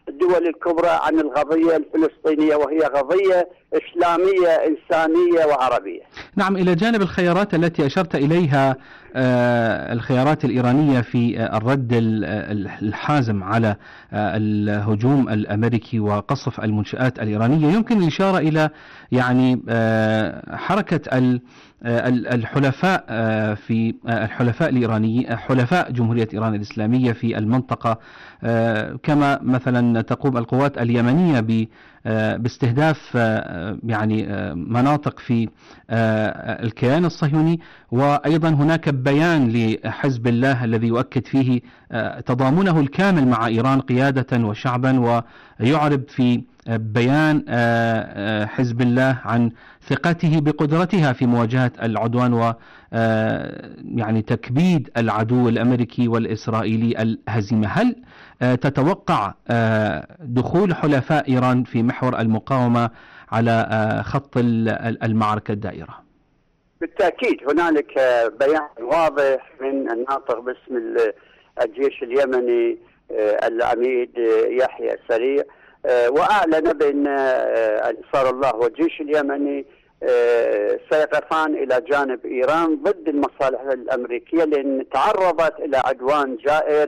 الدول الكبرى عن القضية الفلسطينية، وهي قضية إسلامية إنسانية وعربية. نعم، إلى جانب الخيارات التي أشرت إليها، الخيارات الإيرانية في الرد الحازم على الهجوم الأمريكي وقصف المنشآت الإيرانية، يمكن الإشارة إلى يعني حركة الحلفاء في الحلفاء الإيرانيين، حلفاء جمهورية إيران الإسلامية في المنطقة، كما مثلا تقوم القوات اليمنية باستهداف يعني مناطق في الكيان الصهيوني. وأيضا هناك بيان لحزب الله الذي يؤكد فيه تضامنه الكامل مع إيران قيادة وشعبا، ويعرب في بيان حزب الله عن ثقته بقدرتها في مواجهة العدوان و يعني تكبيد العدو الأمريكي والإسرائيلي الهزيمة. هل تتوقع دخول حلفاء إيران في محور المقاومة على خط المعركة الدائرة؟ بالتأكيد هنالك بيان واضح من الناطق باسم الجيش اليمني العميد يحيى سريع، وأعلن بأن أنصار الله والجيش اليمني سيقفان إلى جانب إيران ضد المصالح الأمريكية، لأن تعرضت إلى عدوان جائر،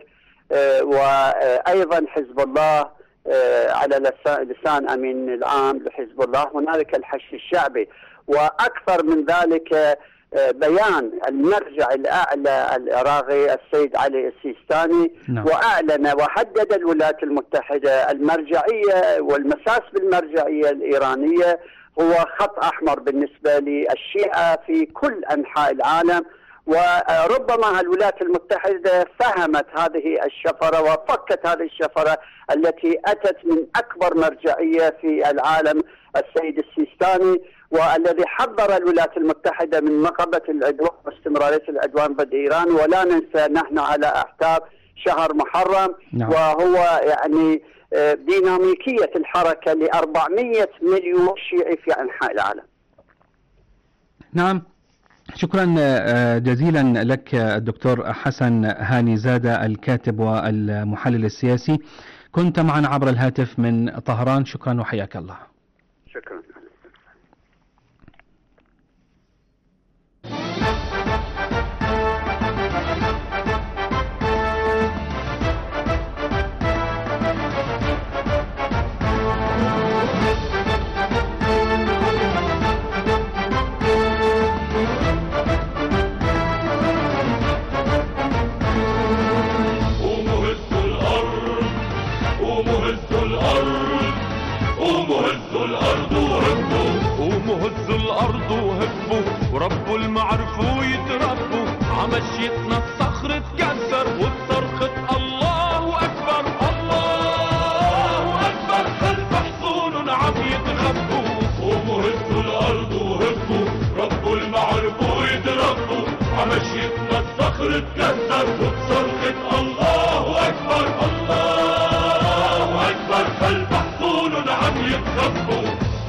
وأيضا حزب الله على لسان أمين العام لحزب الله هنالك الحشد الشعبي. وأكثر من ذلك بيان المرجع الأعلى العراقي السيد علي السيستاني، وأعلن وحدد الولايات المتحدة المرجعية والمساس بالمرجعية الإيرانية هو خط أحمر بالنسبة للشيعة في كل أنحاء العالم. وربما الولايات المتحدة فهمت هذه الشفرة وفكت هذه الشفرة التي أتت من أكبر مرجعية في العالم السيد السيستاني، والذي حذر الولايات المتحدة من مقبة العدوان واستمرارية العدوان ضد إيران. ولا ننسى نحن على أعتاب شهر محرم، وهو يعني ديناميكية الحركة ل400 مليون شيعي في أنحاء العالم. نعم، شكرا جزيلا لك الدكتور حسن هاني زادة، الكاتب والمحلل السياسي، كنت معنا عبر الهاتف من طهران. شكرا وحياك الله. شكرا. ورب المعرفوا يتربوا عمشيتنا الصخر تكسر وبصرخة الله أكبر الله أكبر خلف حصون عم يتخبوا. قوموا هزوا الأرض وهبوا رب المعرفوا يتربوا عمشيتنا الصخر تكسر وبصرخة الله أكبر الله أكبر خلف حصون عم يتخبوا.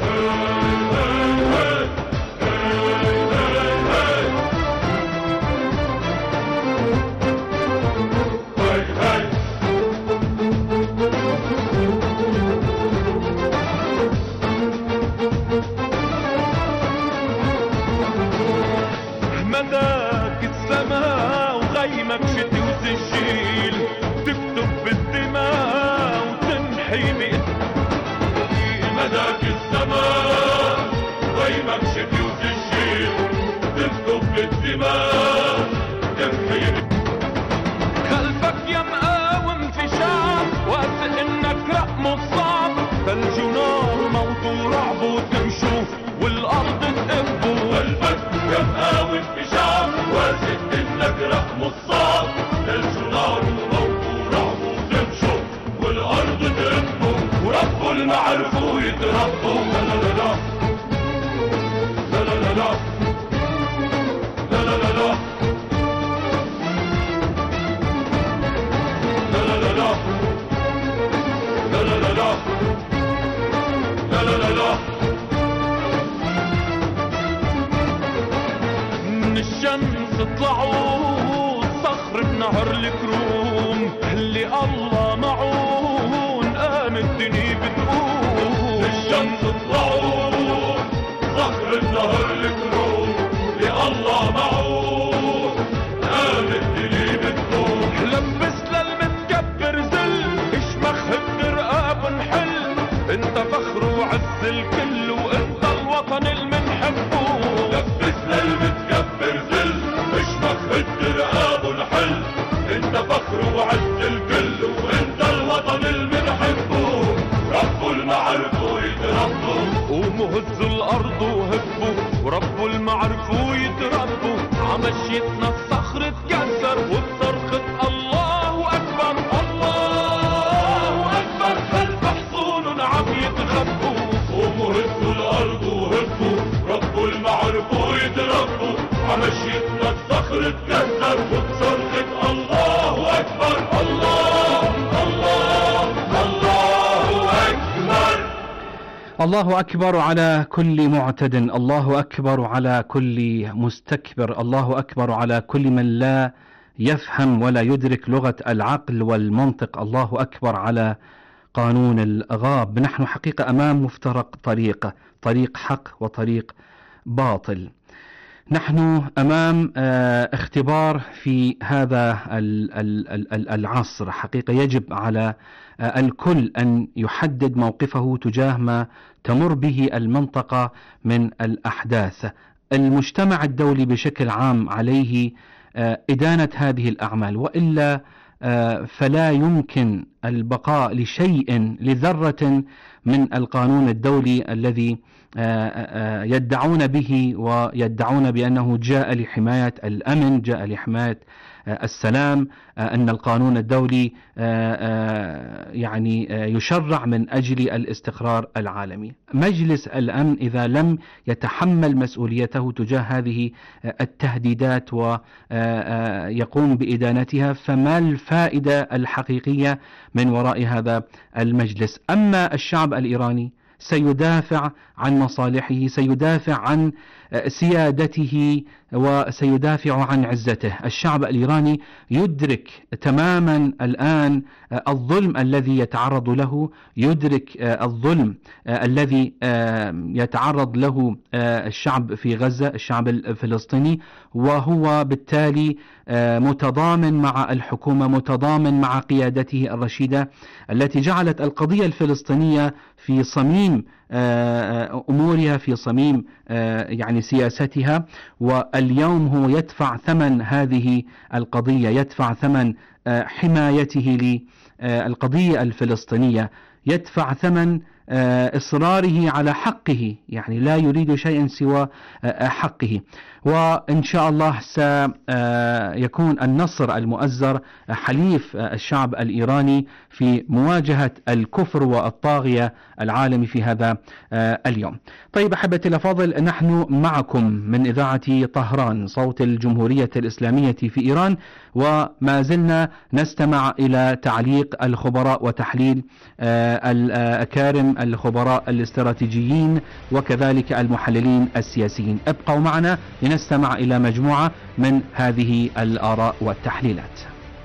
مداك السماء وغيمك شتي وسجيل تكتب بالدماء وتمحي مداك السماء وغيمك شتي وسجيل تكتب بالدماء تمحي. خلفك يا مقاوم في شعب واثق انك رقم الصعب، ثلج ونار موت ورعب وتمشوا والارض تقبوا. خلفك يا مقاوم في شعب واثق انك رقم الصعب، ثلج ونار وموت ورعب وتمشوا والارض تقبوا. ورب المعرفوا يتربوا. لا لا لا لا لا لا لا لا لا لا لا من الشمس طلعوا الصخر بنهر الكروم، اللي الله معون آمن وقفوا يتربوا عمشيتنا الصخر اتكسر وبصرخة الله أكبر الله أكبر خلف حصون عم يتخبوا. قوموا هبوا الأرض وهبوا ربوا المعرفوا يتربوا عمشيتنا الصخر اتكسر وبصرخة الله أكبر الله الله الله أكبر. الله أكبر على كل معتد، الله أكبر على كل مستكبر، الله أكبر على كل من لا يفهم ولا يدرك لغة العقل والمنطق، الله أكبر على قانون الغاب. نحن حقيقة أمام مفترق طريق حق وطريق باطل. نحن أمام اختبار في هذا العصر. حقيقة يجب على الكل أن يحدد موقفه تجاه ما تمر به المنطقة من الأحداث. المجتمع الدولي بشكل عام عليه إدانة هذه الأعمال، وإلا فلا يمكن البقاء لشيء لذرة من القانون الدولي الذي يدعون به ويدعون بأنه جاء لحماية الأمن، جاء لحماية السلام، أن القانون الدولي يعني يشرع من أجل الاستقرار العالمي. مجلس الأمن إذا لم يتحمل مسؤوليته تجاه هذه التهديدات ويقوم بإدانتها، فما الفائدة الحقيقية من وراء هذا المجلس؟ أما الشعب الإيراني سيدافع عن مصالحه، سيدافع عن سيادته وسيدافع عن عزته. الشعب الإيراني يدرك تماما الآن الظلم الذي يتعرض له، يدرك الظلم الذي يتعرض له الشعب في غزة، الشعب الفلسطيني، وهو بالتالي متضامن مع الحكومة، متضامن مع قيادته الرشيدة التي جعلت القضية الفلسطينية في صميم أمورها، في صميم يعني سياستها. واليوم هو يدفع ثمن هذه القضية، يدفع ثمن حمايته للقضية الفلسطينية، يدفع ثمن إصراره على حقه، يعني لا يريد شيئا سوى حقه. وإن شاء الله سيكون النصر المؤزر حليف الشعب الإيراني في مواجهة الكفر والطاغية العالمي في هذا اليوم. طيب أحبتي الأفاضل، نحن معكم من إذاعة طهران صوت الجمهورية الإسلامية في إيران، وما زلنا نستمع إلى تعليق الخبراء وتحليل الأكارم الخبراء الاستراتيجيين وكذلك المحللين السياسيين. ابقوا معنا لنستمع إلى مجموعة من هذه الآراء والتحليلات.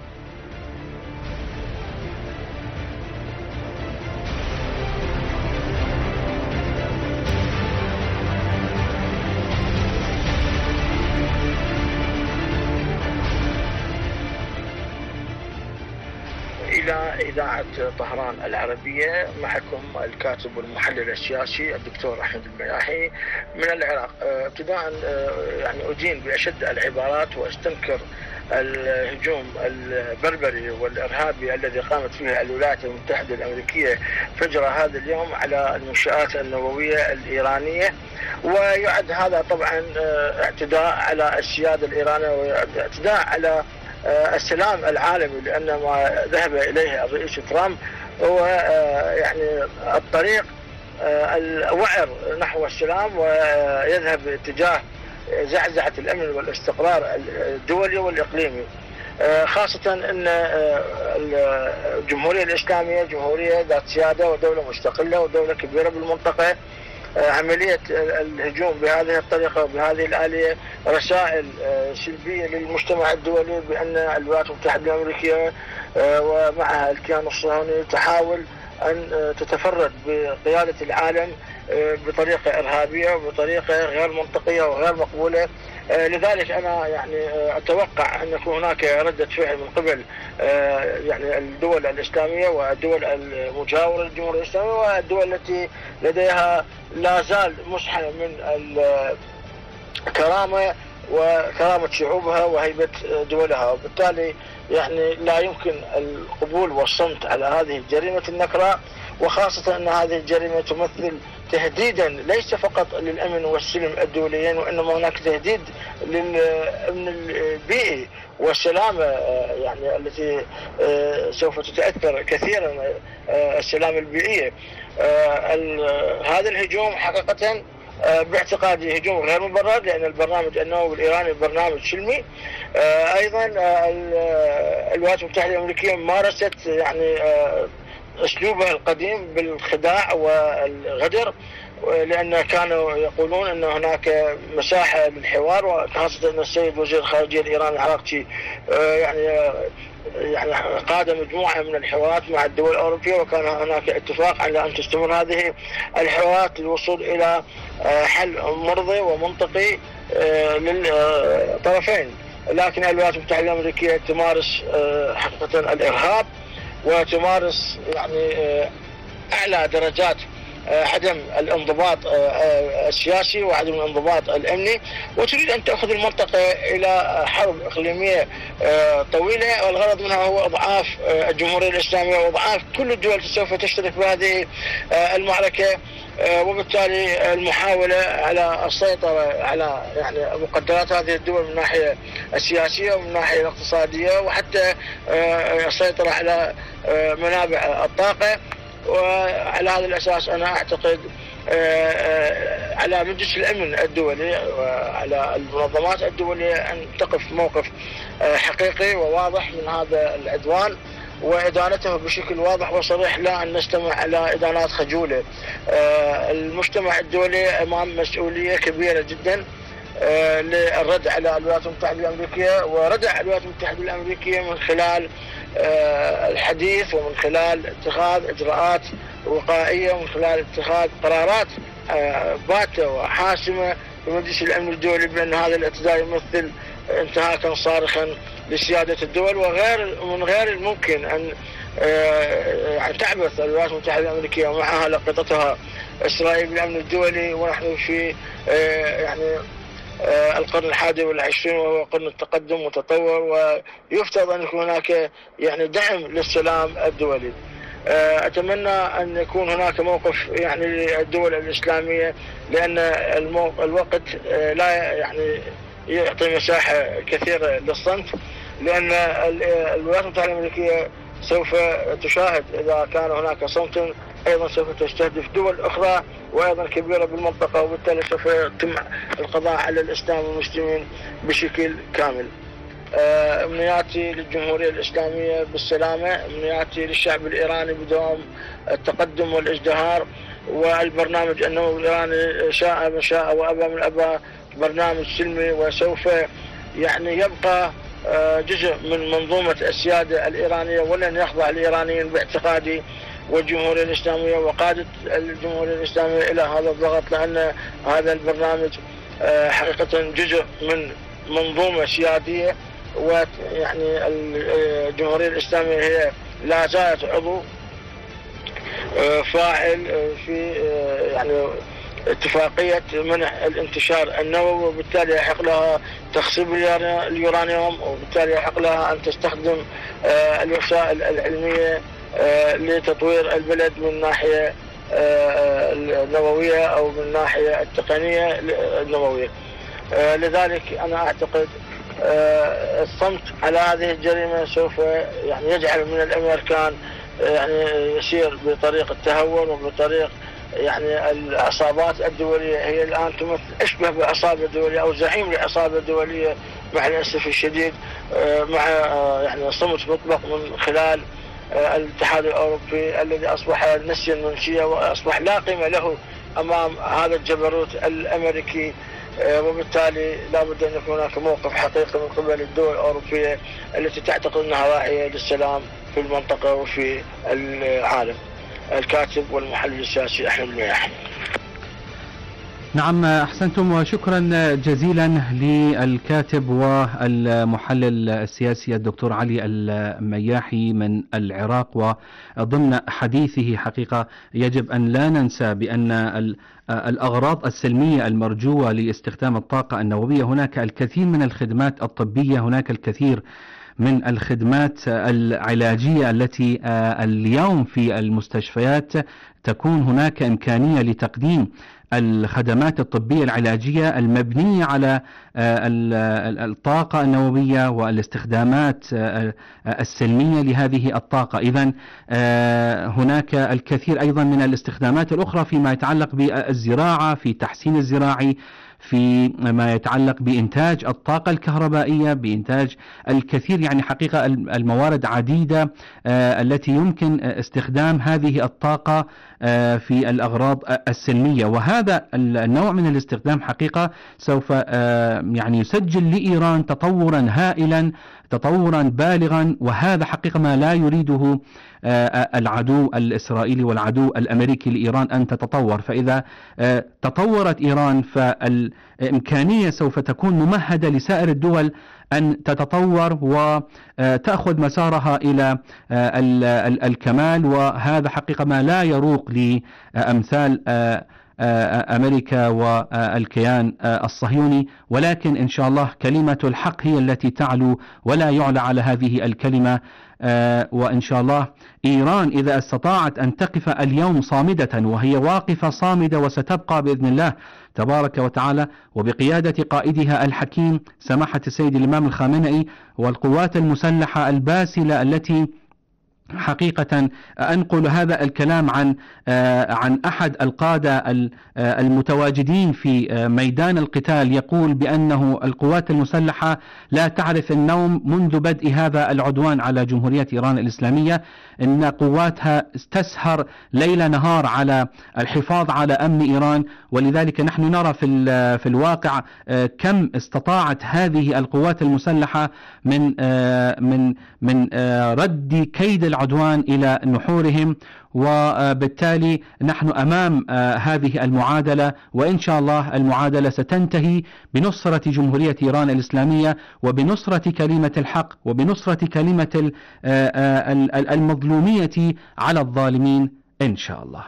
إلى إذاعة طهران العربية، معكم الكاتب والمحلل السياسي الدكتور أحمد الملاحي من العراق. ابتداء يعني أدين بأشد العبارات واستنكر الهجوم البربري والإرهابي الذي قامت فيه الولايات المتحدة الأمريكية فجر هذا اليوم على المنشآت النووية الإيرانية، ويعد هذا طبعا اعتداء على السيادة الإيرانية واعتداء على السلام العالمي، لأن ما ذهب إليه الرئيس ترامب هو يعني الطريق الوعر نحو السلام، ويذهب اتجاه زعزعة الأمن والاستقرار الدولي والإقليمي، خاصة أن الجمهورية الإسلامية جمهورية ذات سيادة ودولة مستقلة ودولة كبيرة بالمنطقة. عملية الهجوم بهذه الطريقة وبهذه الآلية رسائل سلبية للمجتمع الدولي بأن الولايات المتحدة الأمريكية ومعها الكيان الصهيوني تحاول أن تتفرد بقيادة العالم بطريقة إرهابية وبطريقة غير منطقية وغير مقبولة. لذلك أنا يعني أتوقع أن يكون هناك ردة فعل من قبل يعني الدول الإسلامية والدول المجاورة للجمهورية الإسلامية والدول التي لديها لا زال مسحة من الكرامة وكرامة شعوبها وهيبة دولها، وبالتالي يعني لا يمكن القبول والصمت على هذه جريمة النكراء. وخاصة أن هذه الجريمة تمثل تهديدا ليس فقط للأمن والسلم الدوليين، وإنما هناك تهديد للأمن البيئي والسلامة يعني التي سوف تتأثر كثيرا السلامة البيئية. هذا الهجوم حقيقة باعتقادي هجوم غير مبرر، لأن البرنامج النووي الإيراني برنامج سلمي. أيضا الولايات المتحدة الأمريكية مارست يعني أسلوبها القديم بالخداع والغدر، لأن كانوا يقولون أن هناك مساحة للحوار، وخاصة أن السيد وزير الخارجية الإيراني العراقچي يعني قاد مجموعة من الحوارات مع الدول الأوروبية، وكان هناك اتفاق على أن تستمر هذه الحوارات للوصول إلى حل مرضي ومنطقي للطرفين. لكن الولايات المتحدة الأمريكية تمارس حقيقة الإرهاب، وتمارس يعني أعلى درجات عدم الانضباط السياسي وعدم الانضباط الأمني، وتريد أن تأخذ المنطقة إلى حرب إقليمية طويلة، والغرض منها هو إضعاف الجمهورية الإسلامية وإضعاف كل الدول سوف تشترك بهذه المعركة، وبالتالي المحاولة على السيطرة على يعني مقدرات هذه الدول من الناحية السياسية ومن الناحية الاقتصادية، وحتى السيطرة على منابع الطاقة. وعلى هذا الأساس أنا أعتقد على مجلس الأمن الدولي وعلى المنظمات الدولية أن تقف موقف حقيقي وواضح من هذا العدوان وإدانته بشكل واضح وصريح، لا أن نستمع على إدانات خجولة. المجتمع الدولي أمام مسؤولية كبيرة جدا للرد على الولايات المتحدة الأمريكية، وردع الولايات المتحدة الأمريكية من خلال الحديث ومن خلال اتخاذ إجراءات وقائية ومن خلال اتخاذ قرارات باتة وحاسمة في مجلس الأمن الدولي بأن هذا الاعتداء يمثل انتهاكا صارخا لسيادة الدول، ومن غير الممكن أن يعني تعبث الولايات المتحدة الأمريكية ومعها لقطتها إسرائيل بالأمن الدولي، ونحن في يعني القرن 21 وهو قرن التقدم والتطور، ويفترض أن يكون هناك يعني دعم للسلام الدولي. أتمنى أن يكون هناك موقف يعني للدول الإسلامية، لأن الوقت لا يعني يعطي مساحة كثيرة للصمت، لأن الولايات المتحدة الأمريكية سوف تشاهد إذا كان هناك صمت أيضا سوف تستهدف دول أخرى وأيضا كبيرة بالمنطقة، وبالتالي سوف يتم القضاء على الإسلام والمسلمين بشكل كامل. أمنياتي للجمهورية الإسلامية بالسلامة، أمنياتي للشعب الإيراني بدوام التقدم والازدهار، والبرنامج النووي الإيراني شاء من شاء وأبى من أبى برنامج سلمي، وسوف يعني يبقى جزء من منظومة السيادة الإيرانية، ولن يخضع الإيرانيين باعتقادي والجمهورية الإسلامية وقادة الجمهورية الإسلامية إلى هذا الضغط، لأن هذا البرنامج حقيقة جزء من منظومة سيادية، ويعني الجمهورية الإسلامية هي لا زالت عضو فاعل في يعني اتفاقية منع الانتشار النووي، وبالتالي يحق لها تخصيب اليورانيوم، وبالتالي يحق لها أن تستخدم الوسائل العلمية لتطوير البلد من الناحية النووية أو من الناحية التقنية النووية. لذلك أنا أعتقد الصمت على هذه الجريمة سوف يعني يجعل من الأمريكان يعني يسير بطريق التهور وبطريق يعني العصابات الدولية. هي الآن تمثل أشبه بعصابة دولية أو زعيم لعصابة دولية مع الأسف الشديد، مع يعني صمت مطلق من خلال الاتحاد الأوروبي الذي أصبح نسيا منسيا وأصبح لا قيمة له أمام هذا الجبروت الأمريكي. وبالتالي لا بد أن يكون هناك موقف حقيقي من قبل الدول الأوروبية التي تعتقد أنها راعية للسلام في المنطقة وفي العالم. الكاتب والمحلل السياسي أحمد المياحي. نعم، أحسنتم وشكرا جزيلا للكاتب والمحلل السياسي الدكتور علي المياحي من العراق. وضمن حديثه حقيقة يجب أن لا ننسى بأن الأغراض السلمية المرجوة لاستخدام الطاقة النووية، هناك الكثير من الخدمات الطبية، هناك الكثير من الخدمات العلاجية التي اليوم في المستشفيات تكون هناك إمكانية لتقديم الخدمات الطبية العلاجية المبنية على الطاقة النووية والاستخدامات السلمية لهذه الطاقة. إذن هناك الكثير أيضا من الاستخدامات الأخرى فيما يتعلق بالزراعة، في تحسين الزراعي، في ما يتعلق بإنتاج الطاقة الكهربائية، بإنتاج الكثير، يعني حقيقة الموارد عديدة التي يمكن استخدام هذه الطاقة في الأغراض السلمية. وهذا النوع من الاستخدام حقيقة سوف يعني يسجل لإيران تطورا هائلا، تطورا بالغا، وهذا حقيقة ما لا يريده العدو الإسرائيلي والعدو الأمريكي لإيران أن تتطور. فإذا تطورت إيران فالإمكانية سوف تكون ممهدة لسائر الدول أن تتطور وتأخذ مسارها إلى الكمال، وهذا حقيقة ما لا يروق لأمثال أمريكا والكيان الصهيوني. ولكن إن شاء الله كلمة الحق هي التي تعلو ولا يعلى على هذه الكلمة. وإن شاء الله إيران إذا استطاعت أن تقف اليوم صامدة، وهي واقفة صامدة وستبقى بإذن الله تبارك وتعالى وبقيادة قائدها الحكيم سماحة السيد الإمام الخامنئي والقوات المسلحة الباسلة التي حقيقة أنقل هذا الكلام عن أحد القادة المتواجدين في ميدان القتال، يقول بأنه القوات المسلحة لا تعرف النوم منذ بدء هذا العدوان على جمهورية إيران الإسلامية، إن قواتها تسهر ليل نهار على الحفاظ على أمن إيران. ولذلك نحن نرى في الواقع كم استطاعت هذه القوات المسلحة من رد كيد العدوان إلى نحورهم. وبالتالي نحن أمام هذه المعادلة، وإن شاء الله المعادلة ستنتهي بنصرة جمهورية إيران الإسلامية وبنصرة كلمة الحق وبنصرة كلمة المظلومية على الظالمين إن شاء الله.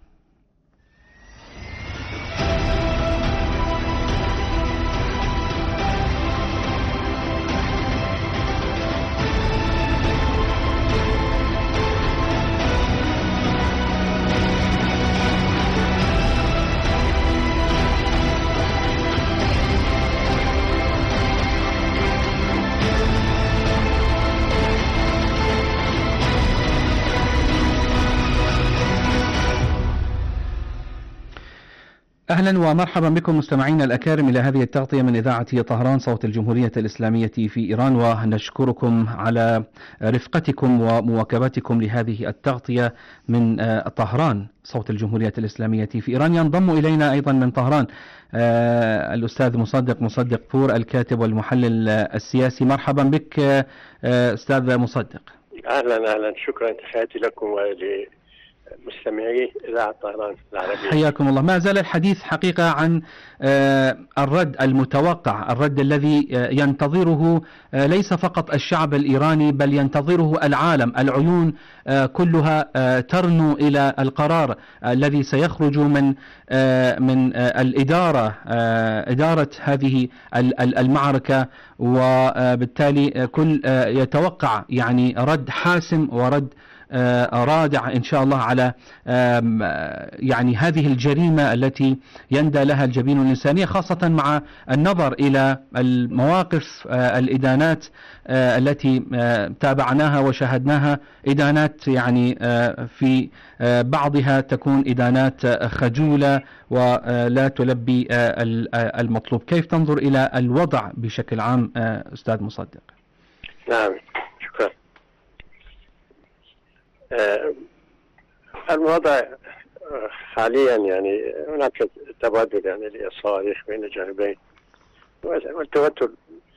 أهلا ومرحبا بكم مستمعينا الأكارم إلى هذه التغطية من إذاعة طهران صوت الجمهورية الإسلامية في إيران، ونشكركم على رفقتكم ومواكبتكم لهذه التغطية من طهران صوت الجمهورية الإسلامية في إيران. ينضم إلينا أيضا من طهران الأستاذ مصدق بور الكاتب والمحلل السياسي. مرحبا بك أستاذ مصدق. أهلا، شكرا، تحياتي لكم مستمعي إذاعة طهران العربية. حياكم الله. ما زال الحديث حقيقة عن الرد المتوقع، الرد الذي ينتظره ليس فقط الشعب الإيراني بل ينتظره العالم. العيون كلها ترنو إلى القرار الذي سيخرج من الإدارة، إدارة هذه المعركة، وبالتالي كل يتوقع يعني رد حاسم ورد رادع إن شاء الله على يعني هذه الجريمة التي يندى لها الجبين الإنسانية، خاصة مع النظر إلى المواقف الإدانات التي تابعناها وشاهدناها، إدانات يعني في بعضها تكون إدانات خجولة ولا تلبي المطلوب. كيف تنظر إلى الوضع بشكل عام أستاذ مصدق؟ نعم، شكرا. الوضع حاليا يعني هناك تبادل يعني للصواريخ بين الجانبين، والتوتر